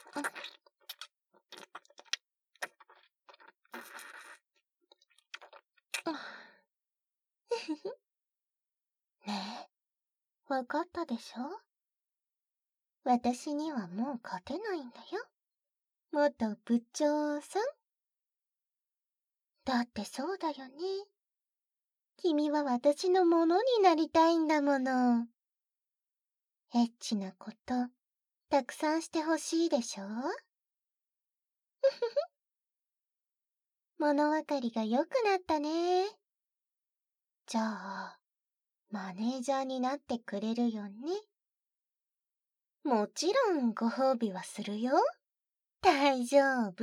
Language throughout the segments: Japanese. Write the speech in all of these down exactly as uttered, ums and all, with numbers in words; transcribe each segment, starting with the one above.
ねえ、わかったでしょ？私にはもう勝てないんだよ。元部長さん。だってそうだよね。君は私のものになりたいんだもの。エッチなこと、たくさんしてほしいでしょ？物分かりが良くなったね。じゃあ、マネージャーになってくれるよね？もちろんご褒美はするよ。大丈夫？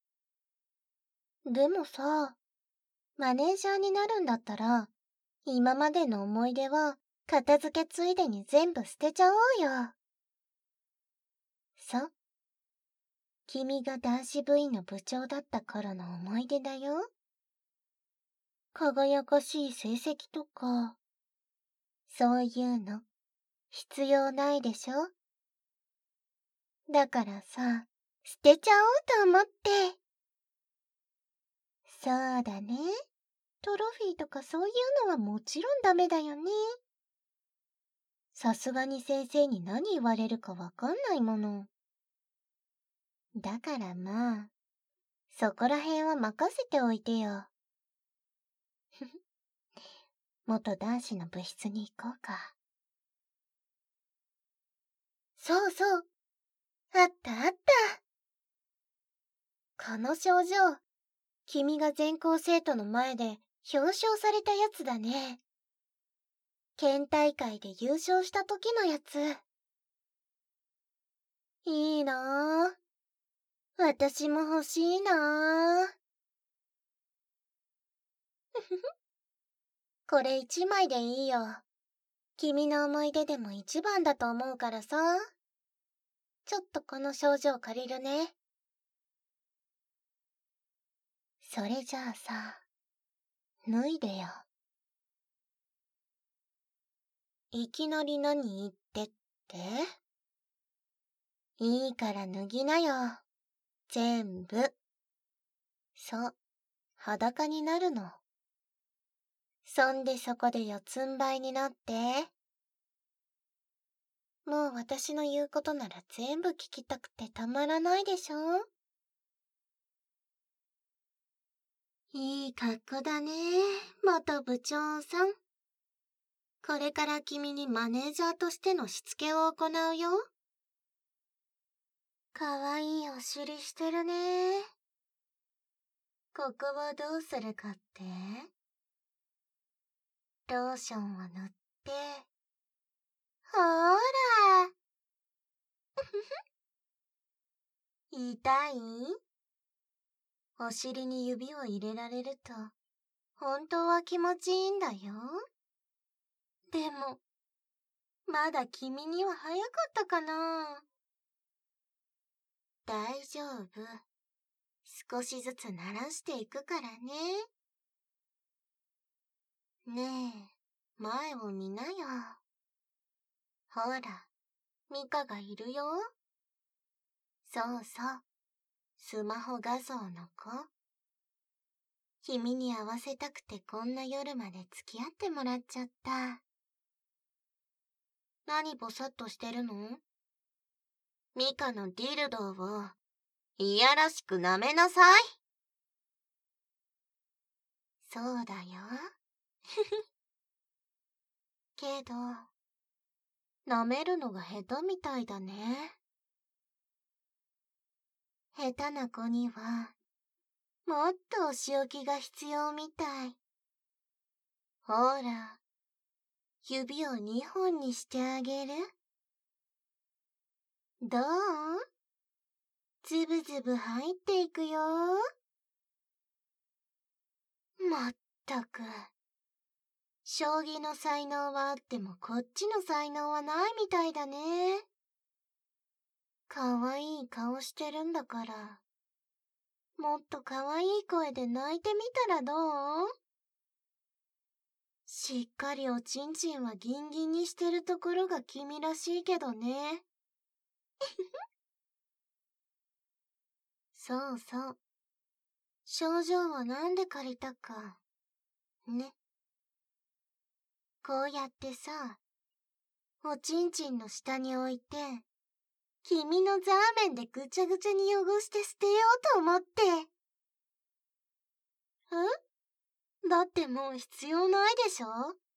でもさ、マネージャーになるんだったら、今までの思い出は片付けついでに全部捨てちゃおうよ。そう。君が男子部員の部長だった頃の思い出だよ。輝かしい成績とか、そういうの必要ないでしょ？だからさ、捨てちゃおうと思って。そうだね。トロフィーとかそういうのはもちろんダメだよね。さすがに先生に何言われるかわかんないもの。だからまあ、そこら辺は任せておいてよ。元男子の部室に行こうか。そうそう。あったあった。この症状、君が全校生徒の前で表彰されたやつだね。県大会で優勝した時のやつ。いいなぁ。私も欲しいなぁ。これ一枚でいいよ。君の思い出でも一番だと思うからさ。ちょっとこの症状借りるね。それじゃあさ、脱いでよ。いきなり何言ってって？いいから脱ぎなよ。全部。そう、裸になるの。そんでそこで四つん這いになって。もう私の言うことなら全部聞きたくてたまらないでしょ？いい格好だね、元部長さん。これから君にマネージャーとしてのしつけを行うよ。かわいいお尻してるね。ここをどうするかって？ローションを塗って。ほーら。痛い？お尻に指を入れられると、本当は気持ちいいんだよ。でも、まだ君には早かったかな。大丈夫。少しずつ慣らしていくからね。ねえ、前を見なよ。ほら、ミカがいるよ。そうそう、スマホ画像の子。君に会わせたくてこんな夜まで付き合ってもらっちゃった。何ぼさっとしてるの？ミカのディルドを、いやらしく舐めなさい。そうだよ。けど、舐めるのが下手みたいだね。下手な子には、もっとお仕置きが必要みたい。ほら、指を二本にしてあげる。どう？ズブズブ入っていくよ。まったく。将棋の才能はあってもこっちの才能はないみたいだね。かわいい顔してるんだから。もっとかわいい声で泣いてみたらどう？しっかりおちんちんはギンギンにしてるところが君らしいけどね。 そうそう。症状はなんで借りたか。ね。こうやってさ、おちんちんの下に置いて、君のザーメンでぐちゃぐちゃに汚して捨てようと思って。え？だってもう必要ないでしょ？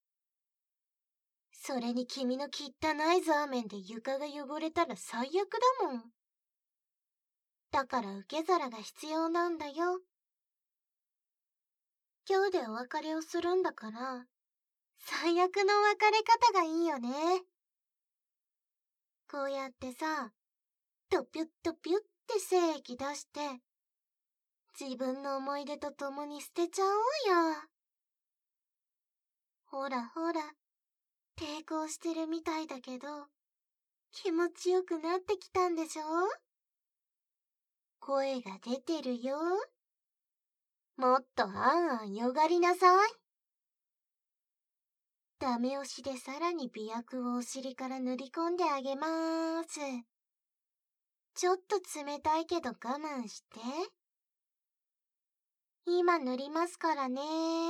それに君の汚いザーメンで床が汚れたら最悪だもん。だから受け皿が必要なんだよ。今日でお別れをするんだから、最悪の別れ方がいいよね。こうやってさ、トピュットピュって精液出して、自分の思い出と共に捨てちゃおうよ。ほらほら、抵抗してるみたいだけど、気持ちよくなってきたんでしょ？声が出てるよ。もっとあんあんよがりなさい。ダメ押しでさらに美薬をお尻から塗り込んであげまーす。ちょっと冷たいけど我慢して。今塗りますからね。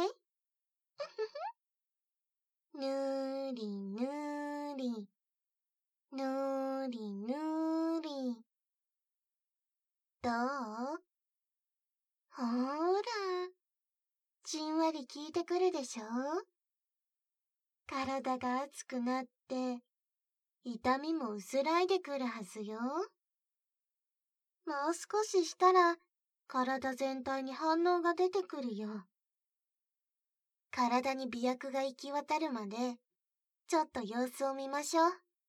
ぬーりぬーり。ぬーりぬーり。どう？ほーら。じんわり効いてくるでしょ？体が熱くなって、痛みも薄らいでくるはずよ。もう少ししたら、体全体に反応が出てくるよ。体に美薬が行き渡るまで、ちょっと様子を見ましょう。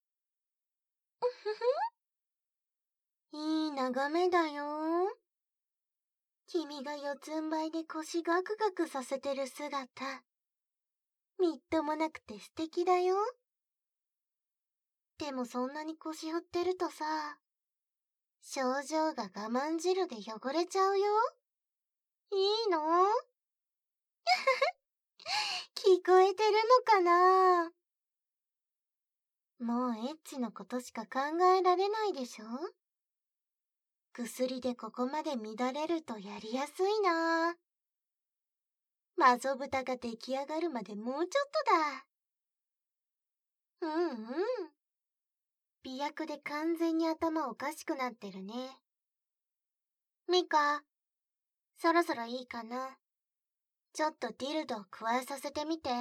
いい眺めだよ。君が四つん這いで腰ガクガクさせてる姿、みっともなくて素敵だよ。でもそんなに腰振ってるとさ、症状が我慢汁で汚れちゃうよ。いいの？聞こえてるのかな？もうエッチのことしか考えられないでしょ？薬でここまで乱れるとやりやすいな。マゾ豚が出来上がるまでもうちょっとだ。うんうん。美薬で完全に頭おかしくなってるね。ミカ、そろそろいいかな。ちょっとディルドを加えさせてみて。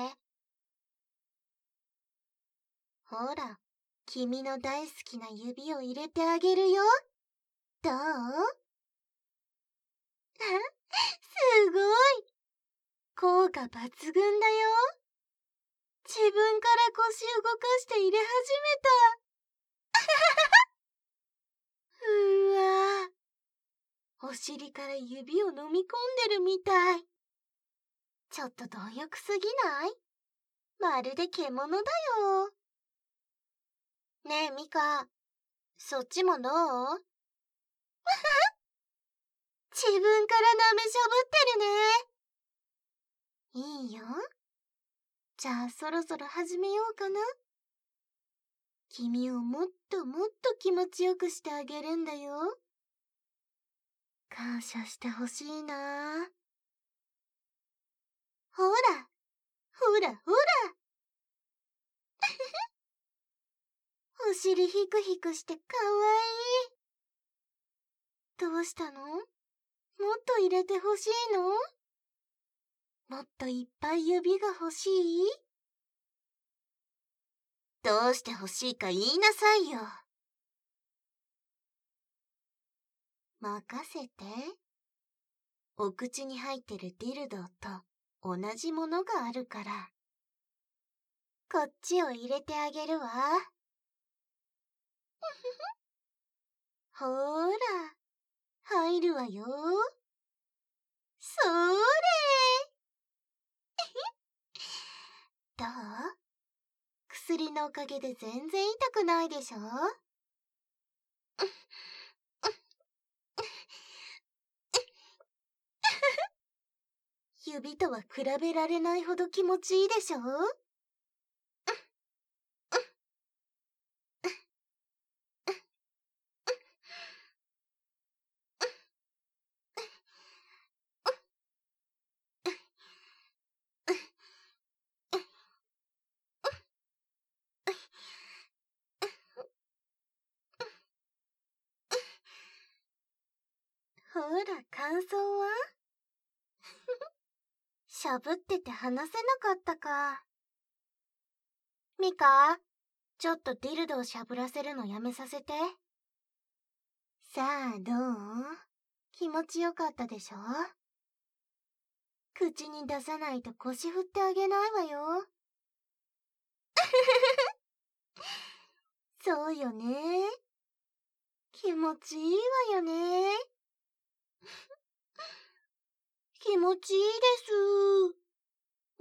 ほら、君の大好きな指を入れてあげるよ。どう？すごい！効果抜群だよ。自分から腰動かして入れ始めた。うわぁ。お尻から指を飲み込んでるみたい。ちょっと貪欲すぎない？まるで獣だよ。ねえミカ、そっちもどう？自分から舐めしゃぶってるね。いいよ。じゃあそろそろ始めようかな。君をもっともっと気持ちよくしてあげるんだよ。感謝してほしいな。ほら、ほらほら。お尻ヒクヒクしてかわいい。どうしたの？もっと入れてほしいの？もっといっぱい指が欲しい？どうして欲しいか言いなさいよ。任せて。お口に入ってるディルドと同じものがあるから。こっちを入れてあげるわ。ほーら、入るわよ。そーれどう？薬のおかげで全然痛くないでしょ？指とは比べられないほど気持ちいいでしょ？ ほら、感想はしゃぶってて話せなかったか。ミカ、ちょっとディルドをしゃぶらせるのやめさせて。さあ、どう？気持ちよかったでしょ？口に出さないと腰振ってあげないわよ。そうよね。気持ちいいわよね。気持ちいいです。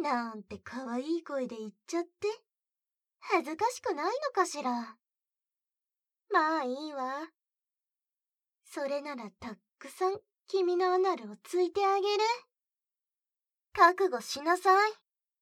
なんて可愛い声で言っちゃって、恥ずかしくないのかしら。まあいいわ。それならたっくさん君のアナルをついてあげる。覚悟しなさい。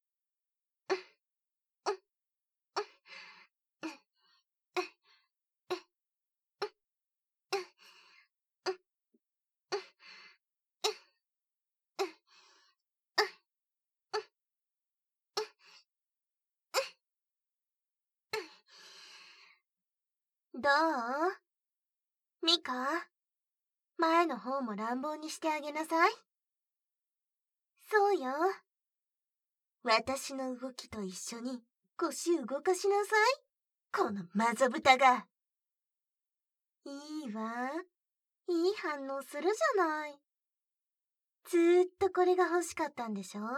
どう？ミカ、前の方も乱暴にしてあげなさい。そうよ。私の動きと一緒に腰動かしなさい。このマザブタが。いいわ。いい反応するじゃない。ずーっとこれが欲しかったんでしょ？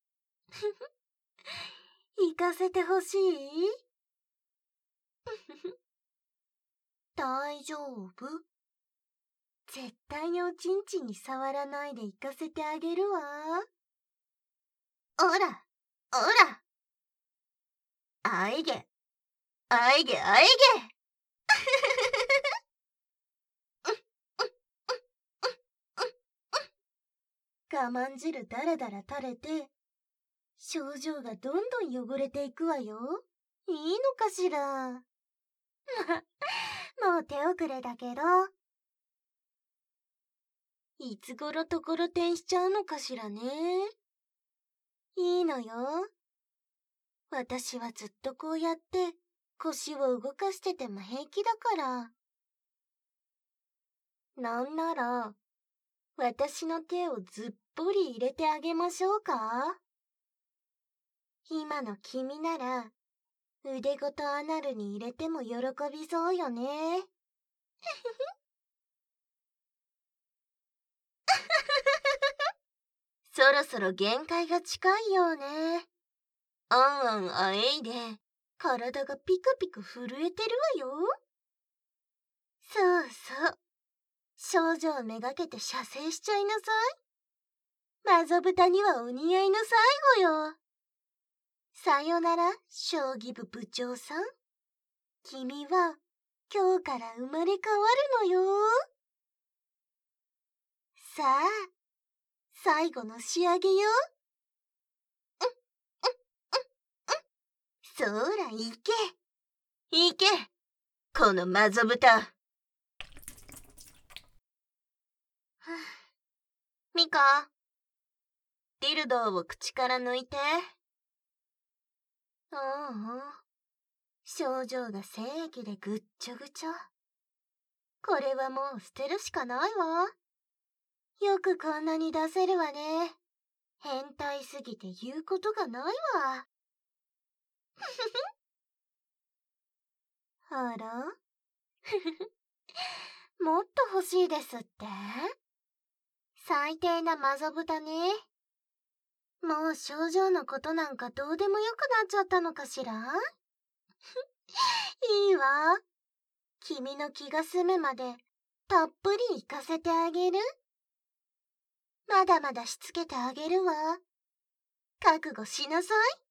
行かせてほしい？大丈夫？絶対におちんちんに触らないで行かせてあげるわ。おら、おら。あいげ、あいげ、あいげ。我慢汁だらだら垂れて、症状がどんどん汚れていくわよ。いいのかしら。もう手遅れだけど。いつ頃ところてんしちゃうのかしらね。いいのよ。私はずっとこうやって腰を動かしてても平気だから。なんなら、私の手をずっぽり入れてあげましょうか？今の君なら、腕ごとアナルに入れても喜びそうよね。そろそろ限界が近いようね。あんあんあえいで、体がピクピク震えてるわよ。そうそう。症状めがけて射精しちゃいなさい。マゾブタにはお似合いの最後よ。さよなら、将棋部部長さん。君は今日から生まれ変わるのよ。さあ、最後の仕上げよ。そら、行け。行け。このマゾブタ。ミカ、ディルドを口から抜いて。ううん。症状が精液でぐっちょぐちょ。これはもう捨てるしかないわ。よくこんなに出せるわね。変態すぎて言うことがないわ。あらもっと欲しいですって？最低なマゾブタね。もう症状のことなんかどうでもよくなっちゃったのかしら？いいわ。君の気が済むまでたっぷり行かせてあげる。まだまだしつけてあげるわ。覚悟しなさい。